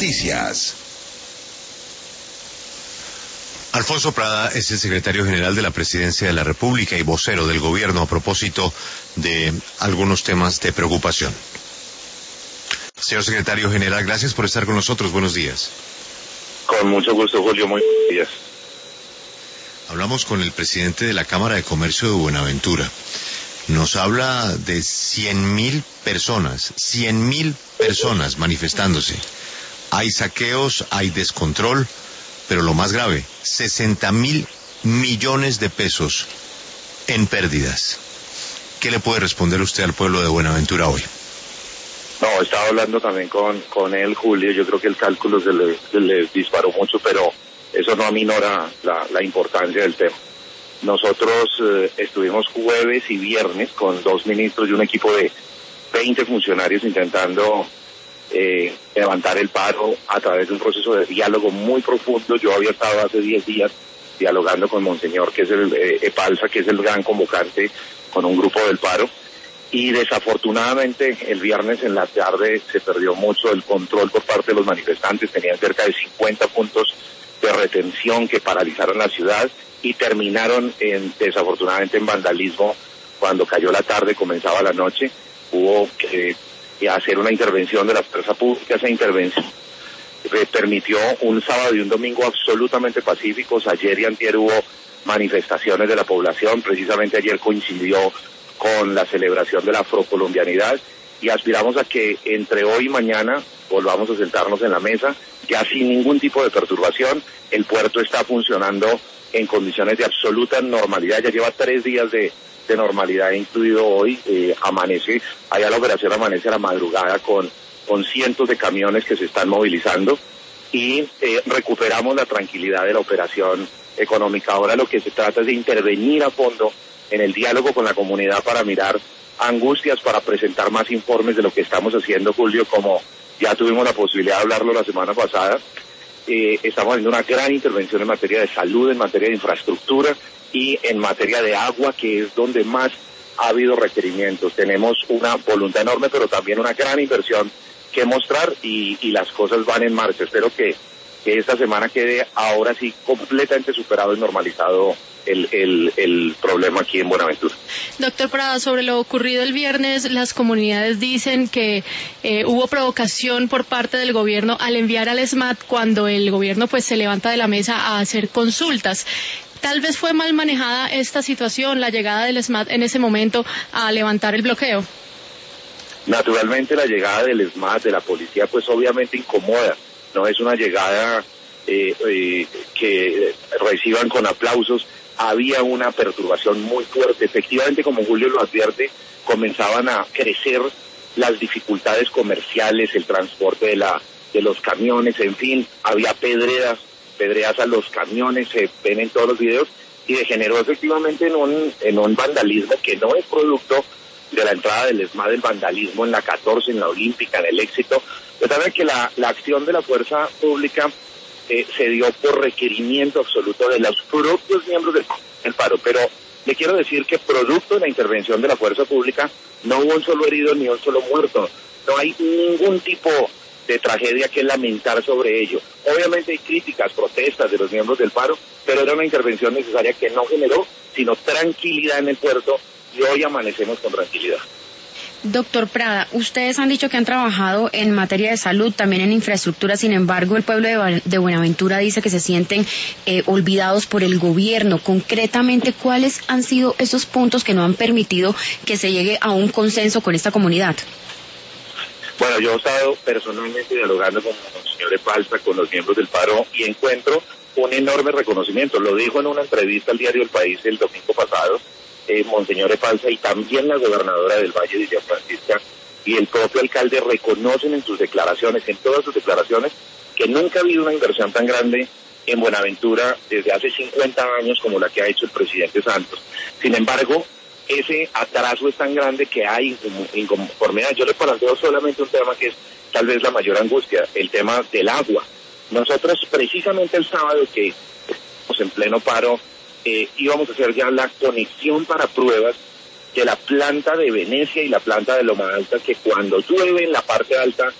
Noticias. Alfonso Prada es el secretario general de la Presidencia de la República y vocero del gobierno a propósito de algunos temas de preocupación. Señor secretario general, gracias por estar con nosotros. Buenos días. Con mucho gusto, Julio. Muy buenos días. Hablamos con el presidente de la Cámara de Comercio de Buenaventura. Nos habla de 100.000 personas manifestándose. Hay saqueos, hay descontrol, pero lo más grave, 60.000 millones de pesos en pérdidas. ¿Qué le puede responder usted al pueblo de Buenaventura hoy? No, estaba hablando también con él, Julio. Yo creo que el cálculo se le disparó mucho, pero eso no aminora la importancia del tema. Nosotros estuvimos jueves y viernes con 2 ministros y un equipo de 20 funcionarios intentando levantar el paro a través de un proceso de diálogo muy profundo. Yo había estado hace 10 días dialogando con Monseñor, que es el Epalza, que es el gran convocante, con un grupo del paro. Y desafortunadamente el viernes en la tarde se perdió mucho el control por parte de los manifestantes. Tenían cerca de 50 puntos de retención que paralizaron la ciudad y terminaron desafortunadamente en vandalismo. Cuando cayó la tarde, comenzaba la noche, hubo que hacer una intervención de la fuerza pública. Esa intervención permitió un sábado y un domingo absolutamente pacíficos. Ayer y antier hubo manifestaciones de la población. Precisamente ayer coincidió con la celebración de la afrocolombianidad y aspiramos a que entre hoy y mañana volvamos a sentarnos en la mesa, ya sin ningún tipo de perturbación. El puerto está funcionando en condiciones de absoluta normalidad, ya lleva 3 días de normalidad, incluido hoy. Allá la operación amanece a la madrugada con cientos de camiones que se están movilizando y recuperamos la tranquilidad de la operación económica. Ahora lo que se trata es de intervenir a fondo en el diálogo con la comunidad para mirar angustias, para presentar más informes de lo que estamos haciendo, Julio. Como ya tuvimos la posibilidad de hablarlo la semana pasada, estamos haciendo una gran intervención en materia de salud, en materia de infraestructura y en materia de agua, que es donde más ha habido requerimientos. Tenemos una voluntad enorme, pero también una gran inversión que mostrar y las cosas van en marcha. Espero que esta semana quede ahora sí completamente superado y normalizado el problema aquí en Buenaventura. Doctor Prada, sobre lo ocurrido el viernes, las comunidades dicen que hubo provocación por parte del gobierno al enviar al SMAT cuando el gobierno pues se levanta de la mesa a hacer consultas. Tal vez fue mal manejada esta situación, la llegada del SMAT en ese momento a levantar el bloqueo. Naturalmente la llegada del SMAT, de la policía, pues obviamente incomoda. No es una llegada que reciban con aplausos. Había una perturbación muy fuerte. Efectivamente, como Julio lo advierte, comenzaban a crecer las dificultades comerciales, el transporte de los camiones, en fin, había pedreas a los camiones, se ven en todos los videos, y degeneró efectivamente en un vandalismo que no es producto de la entrada del SMAT, del vandalismo en la 14, en la Olímpica, en el Éxito. Pero también que la acción de la fuerza pública se dio por requerimiento absoluto de los propios miembros del paro. Pero le quiero decir que producto de la intervención de la fuerza pública no hubo un solo herido ni un solo muerto. No hay ningún tipo de tragedia que lamentar sobre ello. Obviamente hay críticas, protestas de los miembros del paro, pero era una intervención necesaria que no generó sino tranquilidad en el puerto, y hoy amanecemos con tranquilidad. Doctor Prada, ustedes han dicho que han trabajado en materia de salud, también en infraestructura. Sin embargo, el pueblo de Buenaventura dice que se sienten olvidados por el gobierno. Concretamente, ¿cuáles han sido esos puntos que no han permitido que se llegue a un consenso con esta comunidad? Bueno, yo he estado personalmente dialogando con el señor Epalza, con los miembros del paro, y encuentro un enorme reconocimiento. Lo dijo en una entrevista al diario El País el domingo pasado, Monseñor Epalza, y también la gobernadora del Valle, Lidia Francisca, y el propio alcalde reconocen en sus declaraciones, en todas sus declaraciones, que nunca ha habido una inversión tan grande en Buenaventura desde hace 50 años como la que ha hecho el presidente Santos. Sin embargo, ese atraso es tan grande que hay inconformidad. Yo le planteo solamente un tema que es tal vez la mayor angustia, el tema del agua. Nosotros precisamente el sábado que estamos en pleno paro, íbamos a hacer ya la conexión para pruebas de la planta de Venecia y la planta de Loma Alta, que cuando llueve en la parte alta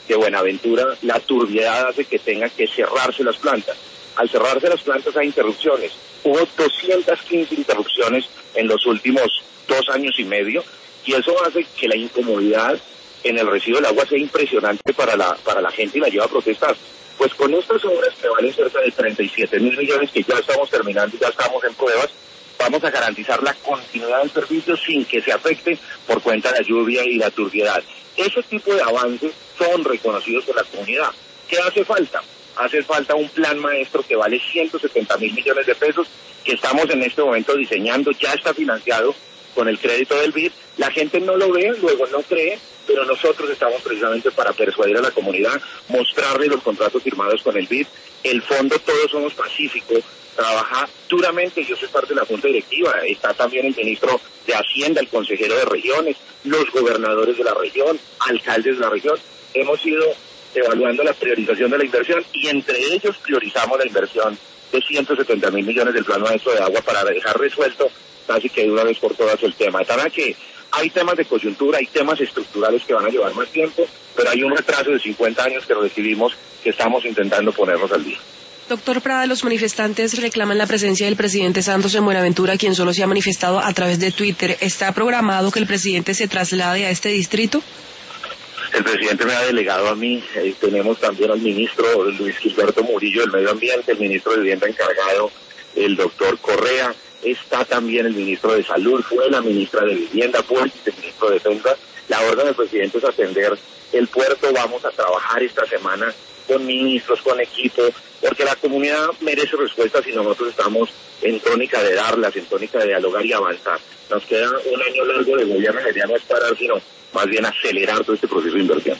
de Buenaventura, la turbiedad hace que tengan que cerrarse las plantas. Al cerrarse las plantas hay interrupciones. Hubo 215 interrupciones en los últimos 2 años y medio, y eso hace que la incomodidad en el recibo del agua sea impresionante para la gente y la lleva a protestar. Pues con estas obras que valen cerca de 37.000 millones, que ya estamos terminando y ya estamos en pruebas, vamos a garantizar la continuidad del servicio sin que se afecte por cuenta de la lluvia y la turbiedad. Ese tipo de avances son reconocidos por la comunidad. ¿Qué hace falta? Hace falta un plan maestro que vale 170.000 millones de pesos, que estamos en este momento diseñando, ya está financiado con el crédito del BID. La gente no lo ve, luego no cree, pero nosotros estamos precisamente para persuadir a la comunidad, mostrarle los contratos firmados con el BID. El fondo Todos Somos Pacífico trabaja duramente, yo soy parte de la junta directiva, está también el ministro de Hacienda, el consejero de regiones, los gobernadores de la región, alcaldes de la región. Hemos ido evaluando la priorización de la inversión y entre ellos priorizamos la inversión de 170.000 millones del plan maestro de agua para dejar resuelto casi que de una vez por todas el tema. Está que hay temas de coyuntura, hay temas estructurales que van a llevar más tiempo, pero hay un retraso de 50 años que recibimos que estamos intentando ponernos al día. Doctor Prada, los manifestantes reclaman la presencia del presidente Santos en Buenaventura, quien solo se ha manifestado a través de Twitter. ¿Está programado que el presidente se traslade a este distrito? El presidente me ha delegado a mí, tenemos también al ministro Luis Gilberto Murillo del Medio Ambiente, el ministro de Vivienda encargado, el doctor Correa, está también el ministro de Salud, fue la ministra de Vivienda, fue el ministro de Defensa. La orden del presidente es atender el puerto, vamos a trabajar esta semana con ministros, con equipo, porque la comunidad merece respuestas y nosotros estamos en tónica de darlas, en tónica de dialogar y avanzar. Nos queda un año largo de gobierno, la idea no es parar, sino más bien acelerar todo este proceso de inversión.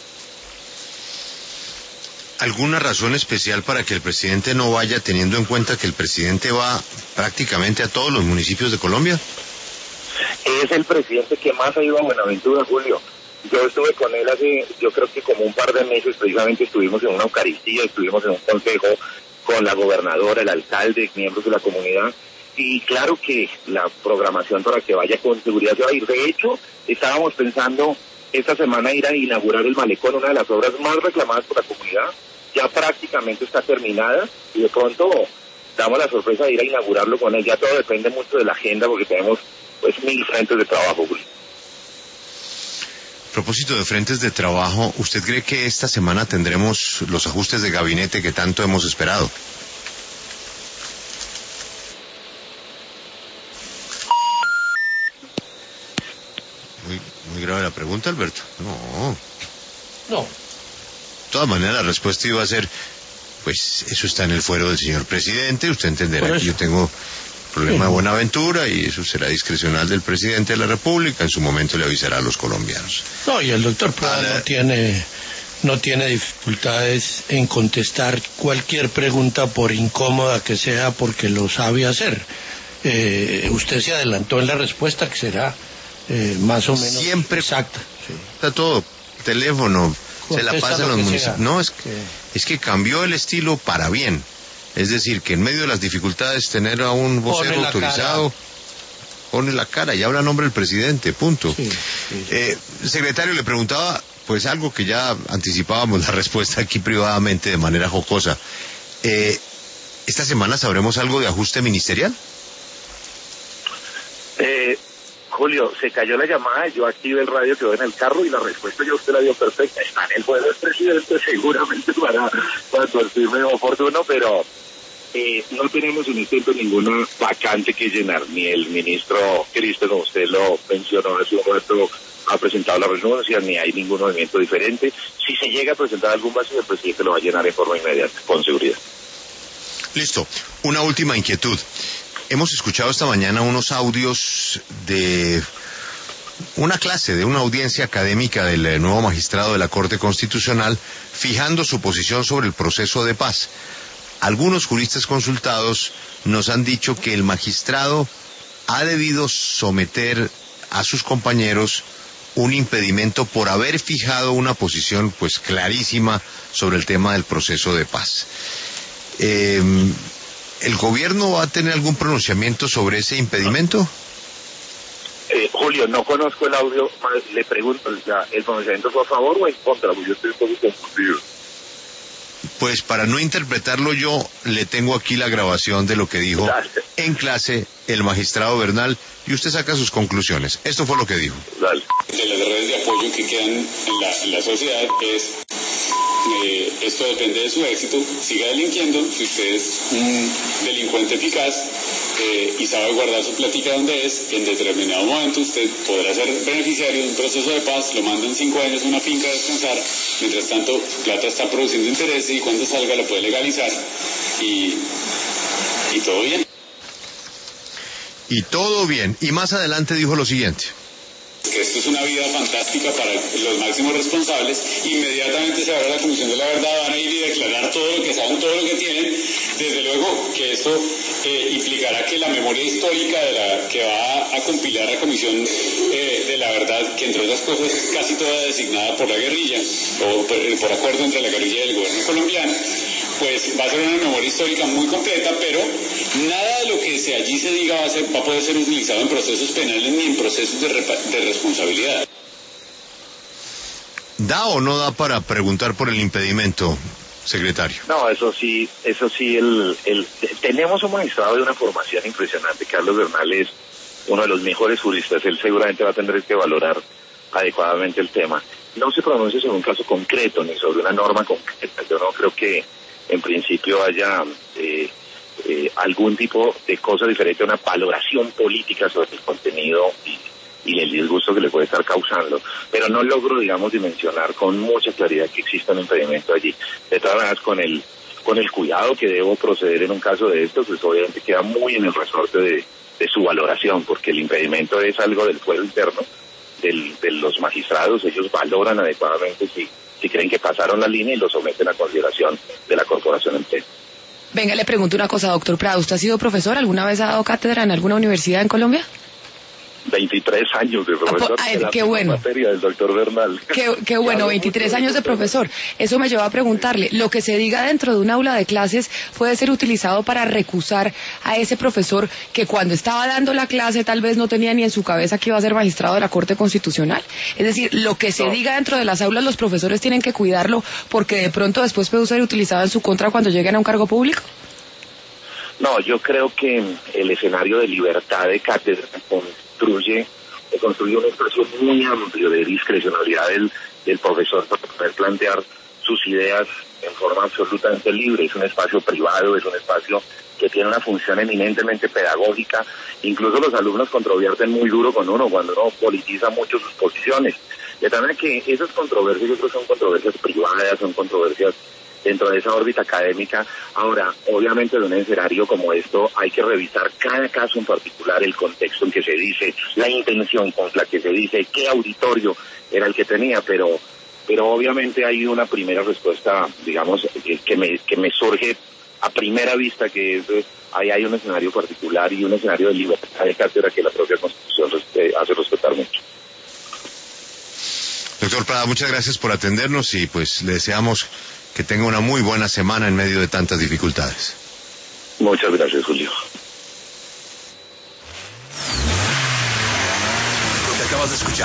¿Alguna razón especial para que el presidente no vaya, teniendo en cuenta que el presidente va prácticamente a todos los municipios de Colombia? Es el presidente que más ha ido a Buenaventura, Julio. Yo estuve con él hace, yo creo que como un par de meses, precisamente estuvimos en una Eucaristía, estuvimos en un consejo con la gobernadora, el alcalde, miembros de la comunidad, y claro que la programación para que vaya con seguridad se va a ir. De hecho, estábamos pensando esta semana ir a inaugurar el malecón, una de las obras más reclamadas por la comunidad, ya prácticamente está terminada, y de pronto damos la sorpresa de ir a inaugurarlo con él. Ya todo depende mucho de la agenda, porque tenemos pues 1000 frentes de trabajo, Julio. A propósito de frentes de trabajo, ¿usted cree que esta semana tendremos los ajustes de gabinete que tanto hemos esperado? Muy grave la pregunta, Alberto. No. De todas maneras, la respuesta iba a ser, pues eso está en el fuero del señor presidente, usted entenderá que yo tengo problema de Buenaventura y eso será discrecional del presidente de la República, en su momento le avisará a los colombianos. No, y el doctor Prada no tiene dificultades en contestar cualquier pregunta, por incómoda que sea, porque lo sabe hacer. Usted se adelantó en la respuesta, que será más o menos siempre exacta. Sí. Está todo, teléfono, se la pasa a los municipios. No, es que cambió el estilo para bien. Es decir, que en medio de las dificultades tener a un vocero autorizado, pone la cara y habla a nombre del presidente, punto. Sí. Secretario, le preguntaba, pues algo que ya anticipábamos la respuesta aquí privadamente de manera jocosa. ¿Esta semana sabremos algo de ajuste ministerial? Julio, se cayó la llamada, yo activé el radio que voy en el carro y la respuesta ya usted la dio perfecta. Está en el fuero del presidente seguramente para cuando estime oportuno, pero no tenemos en este momento ninguna vacante que llenar. Ni el ministro Cristo, como usted lo mencionó hace un rato, ha presentado la renuncia, ni hay ningún movimiento diferente. Si se llega a presentar algún vacío, el presidente lo va a llenar en forma inmediata, con seguridad. Listo. Una última inquietud. Hemos escuchado esta mañana unos audios de una clase, de una audiencia académica del nuevo magistrado de la Corte Constitucional, fijando su posición sobre el proceso de paz. Algunos juristas consultados nos han dicho que el magistrado ha debido someter a sus compañeros un impedimento por haber fijado una posición pues clarísima sobre el tema del proceso de paz. ¿El gobierno va a tener algún pronunciamiento sobre ese impedimento? Julio, Julio, no conozco el audio, le pregunto, ¿el pronunciamiento fue a favor o en contra? Porque yo estoy un poco confundido. Pues para no interpretarlo yo, le tengo aquí la grabación de lo que dijo en clase el magistrado Bernal y usted saca sus conclusiones. Esto fue lo que dijo. Dale. De las redes de apoyo que quedan en la sociedad es... esto depende de su éxito. Siga delinquiendo. Si usted es un delincuente eficaz y sabe guardar su plática donde es, en determinado momento usted podrá ser beneficiario de un proceso de paz, lo mandan 5 años a una finca a descansar, mientras tanto su plata está produciendo intereses y cuando salga lo puede legalizar y todo bien. Y todo bien. Y más adelante dijo lo siguiente. Que esto es una vida fantástica para los máximos responsables. Inmediatamente se abre la Comisión de la Verdad, van a ir y declarar todo lo que saben, todo lo que tienen. Desde luego que esto implicará que la memoria histórica que va a compilar la Comisión de la Verdad, que entre otras cosas es casi toda designada por la guerrilla, o por acuerdo entre la guerrilla y el gobierno colombiano, pues va a ser una memoria histórica muy completa, pero nada de lo que allí se diga va a poder ser utilizado en procesos penales ni en procesos de responsabilidad. ¿Da o no da para preguntar por el impedimento, secretario? No, eso sí, tenemos un magistrado de una formación impresionante. Carlos Bernal es uno de los mejores juristas, él seguramente va a tener que valorar adecuadamente el tema. No se pronuncia sobre un caso concreto ni sobre una norma concreta. Yo no creo que en principio haya algún tipo de cosa diferente, una valoración política sobre el contenido y el disgusto que le puede estar causando, pero no logro, digamos, dimensionar con mucha claridad que exista un impedimento allí. De todas maneras, con el cuidado que debo proceder en un caso de estos, pues obviamente queda muy en el resorte de su valoración, porque el impedimento es algo del fuero interno de los magistrados. Ellos valoran adecuadamente si creen que pasaron la línea y lo someten a consideración de la corporación entera. Venga, le pregunto una cosa, doctor Prada. ¿Usted ha sido profesor? ¿Alguna vez ha dado cátedra en alguna universidad en Colombia? 23 años de profesor. Qué bueno. Materia del doctor Bernal. Qué bueno, 23 años de profesor. Eso me lleva a preguntarle, ¿lo que se diga dentro de un aula de clases puede ser utilizado para recusar a ese profesor que cuando estaba dando la clase tal vez no tenía ni en su cabeza que iba a ser magistrado de la Corte Constitucional? Es decir, lo que se diga dentro de las aulas, los profesores tienen que cuidarlo porque de pronto después puede ser utilizado en su contra cuando lleguen a un cargo público. No, yo creo que el escenario de libertad de cátedra construye un espacio muy amplio de discrecionalidad del profesor para poder plantear sus ideas en forma absolutamente libre. Es un espacio privado, es un espacio que tiene una función eminentemente pedagógica. Incluso los alumnos controvierten muy duro con uno cuando uno politiza mucho sus posiciones. De tal manera que esas controversias, yo creo que son controversias privadas, son controversias dentro de esa órbita académica. Ahora, obviamente en un escenario como esto hay que revisar cada caso en particular, el contexto en que se dice, la intención con la que se dice, qué auditorio era el que tenía, pero obviamente hay una primera respuesta, digamos, que me surge a primera vista, que es, ahí hay un escenario particular y un escenario de libertad de cátedra que la propia Constitución hace respetar mucho. Doctor Prada, muchas gracias por atendernos y pues le deseamos que tenga una muy buena semana en medio de tantas dificultades. Muchas gracias, Julio. Lo que acabas de escuchar